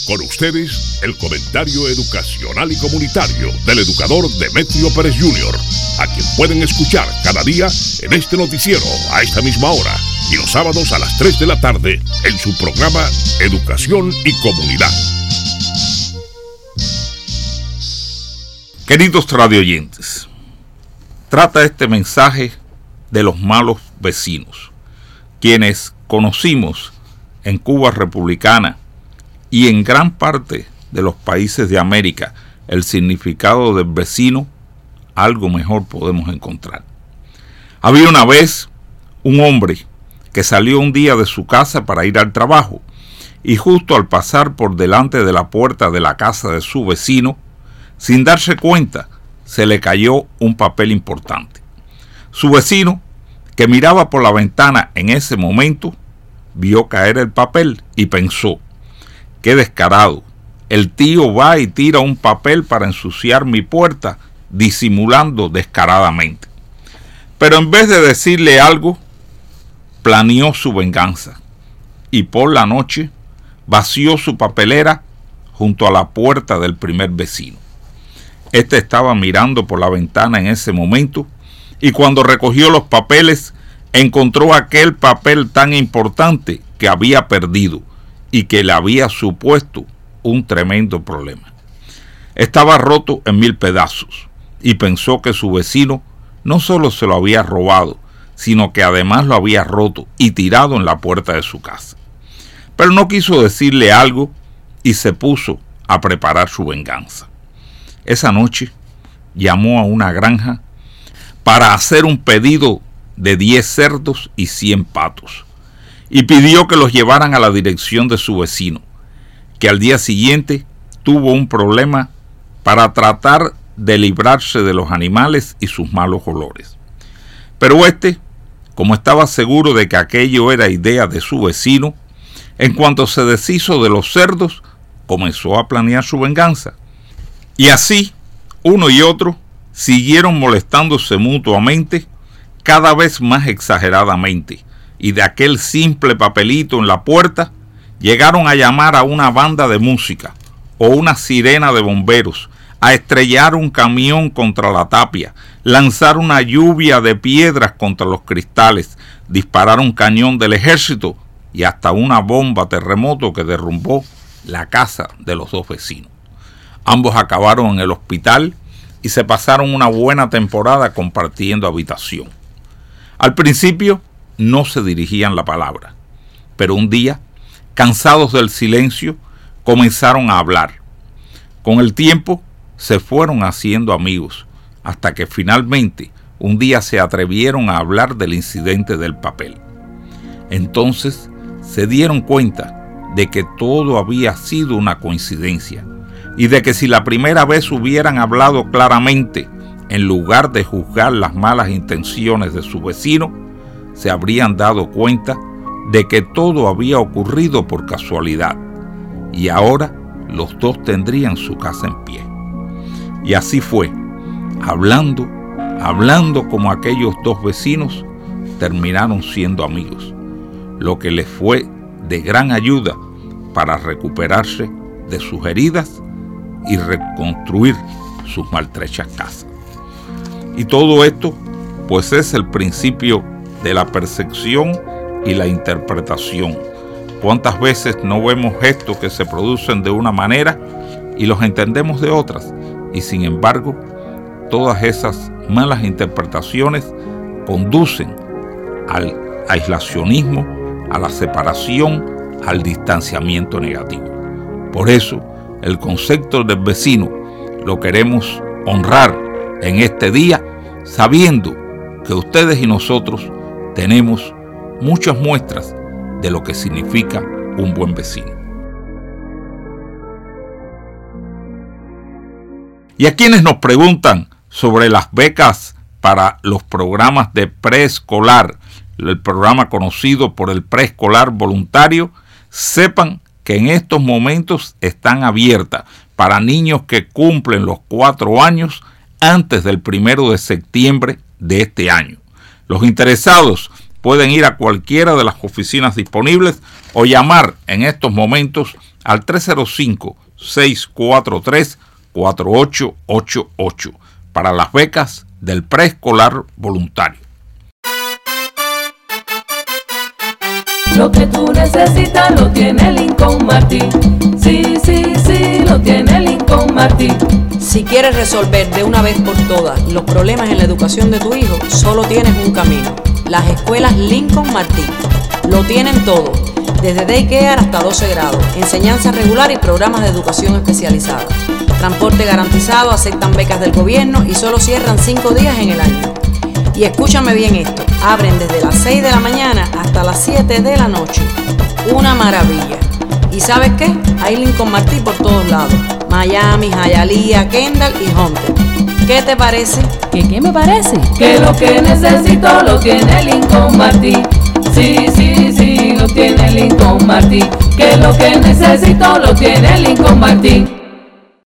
Con ustedes, el comentario educacional y comunitario del educador Demetrio Pérez Jr., a quien pueden escuchar cada día en este noticiero a esta misma hora y los sábados a las 3 de la tarde en su programa Educación y Comunidad. Queridos radioyentes, trata este mensaje de los malos vecinos, quienes conocimos en Cuba republicana y en gran parte de los países de América el significado del vecino. Algo mejor podemos encontrar. Había una vez un hombre que salió un día de su casa para ir al trabajo y justo al pasar por delante de la puerta de la casa de su vecino, sin darse cuenta, se le cayó un papel importante. Su vecino, que miraba por la ventana en ese momento, vio caer el papel y pensó: ¡qué descarado! El tío va y tira un papel para ensuciar mi puerta, disimulando descaradamente. Pero en vez de decirle algo, planeó su venganza y por la noche vació su papelera junto a la puerta del primer vecino. Este estaba mirando por la ventana en ese momento y cuando recogió los papeles encontró aquel papel tan importante que había perdido y que le había supuesto un tremendo problema. Estaba roto en 1000 pedazos y pensó que su vecino no solo se lo había robado, sino que además lo había roto y tirado en la puerta de su casa. Pero no quiso decirle algo y se puso a preparar su venganza. Esa noche llamó a una granja para hacer un pedido de 10 cerdos y 100 patos y pidió que los llevaran a la dirección de su vecino, que al día siguiente tuvo un problema para tratar de librarse de los animales y sus malos olores. Pero como estaba seguro de que aquello era idea de su vecino, en cuanto se deshizo de los cerdos, comenzó a planear su venganza. Y así, uno y otro siguieron molestándose mutuamente, cada vez más exageradamente, y de aquel simple papelito en la puerta llegaron a llamar a una banda de música o una sirena de bomberos, a estrellar un camión contra la tapia, lanzar una lluvia de piedras contra los cristales, disparar un cañón del ejército y hasta una bomba terremoto que derrumbó la casa de los dos vecinos. Ambos acabaron en el hospital y se pasaron una buena temporada compartiendo habitación. Al principio no se dirigían la palabra, pero un día, cansados del silencio, comenzaron a hablar. Con el tiempo se fueron haciendo amigos, hasta que finalmente un día se atrevieron a hablar del incidente del papel. Entonces se dieron cuenta de que todo había sido una coincidencia y de que si la primera vez hubieran hablado claramente, en lugar de juzgar las malas intenciones de su vecino, se habrían dado cuenta de que todo había ocurrido por casualidad y ahora los dos tendrían su casa en pie. Y así fue, hablando como aquellos dos vecinos, terminaron siendo amigos, lo que les fue de gran ayuda para recuperarse de sus heridas y reconstruir sus maltrechas casas. Y todo esto, pues, es el principio de la percepción y la interpretación. ¿Cuántas veces no vemos gestos que se producen de una manera y los entendemos de otras? Y sin embargo, todas esas malas interpretaciones conducen al aislacionismo, a la separación, al distanciamiento negativo. Por eso, el concepto del vecino lo queremos honrar en este día, sabiendo que ustedes y nosotros tenemos muchas muestras de lo que significa un buen vecino. Y a quienes nos preguntan sobre las becas para los programas de preescolar, el programa conocido por el preescolar voluntario, sepan que en estos momentos están abiertas para niños que cumplen los 4 años antes del 1 de septiembre de este año. Los interesados pueden ir a cualquiera de las oficinas disponibles o llamar en estos momentos al 305-643-4888 para las becas del preescolar voluntario. Lo que tú necesitas lo tiene Lincoln Martin. Sí, sí, sí, lo tiene Lincoln Martin. Si quieres resolver de una vez por todas los problemas en la educación de tu hijo, solo tienes un camino: las escuelas Lincoln Martin. Lo tienen todo, desde daycare hasta 12 grados, enseñanza regular y programas de educación especializada. Transporte garantizado, aceptan becas del gobierno y solo cierran 5 días en el año. Y escúchame bien esto, abren desde las 6 de la mañana hasta las 7 de la noche. Una maravilla. ¿Y sabes qué? Hay Lincoln Martin por todos lados: Miami, Hialeah, Kendall y Hunter. ¿Qué te parece? ¿Qué me parece? Que lo que necesito lo tiene Lincoln Martin. Sí, sí, sí, lo tiene Lincoln Martin. Que lo que necesito lo tiene Lincoln Martin.